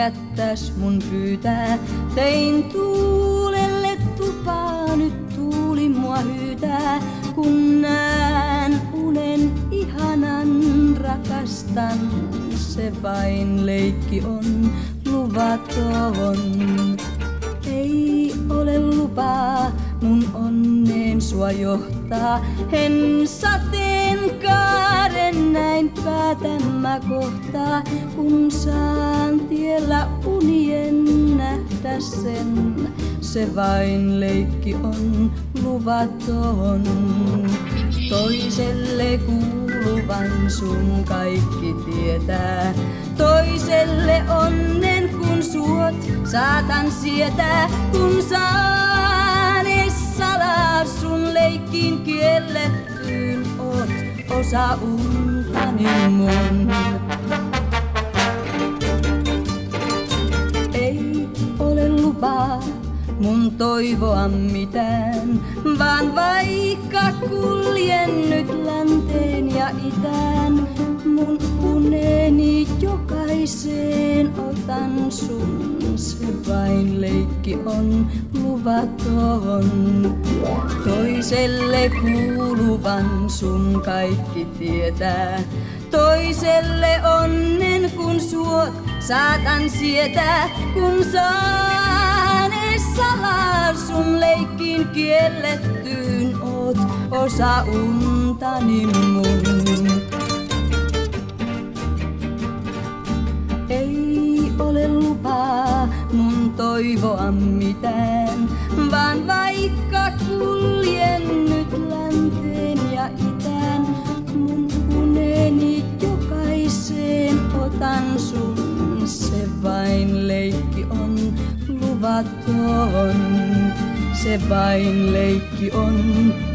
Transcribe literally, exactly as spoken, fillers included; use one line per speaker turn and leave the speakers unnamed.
kättäs mun pyytää. Tein tuulelle tupaa, nyt tuuli mua hyytää. Kun näen unen ihanan, rakastan, se vain leikki on luvaton. Ei ole lupaa mun onneen sua johtaa, en sateenkaaren näin päätän mä kohtaa, kun saan tiellä unien nähdä sen, se vain leikki on luvaton. Toiselle kuuluvan sun kaikki tietää, toiselle onnen kun suot saatan sietää, kun saanes salaa sun leikkiin kiellettyyn oot osa untani mun. Ei ole lupaa mun toivoa mitään, vaan vaikka kuljen nyt länteen ja itään, mun uneni jokaiseen otan sun, se vain leikki on luvaton. Toiselle kuuluvan sun kaikki tietää, toiselle onnen kun suot saatan sietää, kun saanes salaa sun leikkiin kiellettyyn oot osa untani mun. Ei ole lupaa mun toivoa mitään, vaan vaikka kuljen nyt länteen ja itään, mun uneni jokaiseen otan sun, se vain leikki on luvaton, se vain leikki on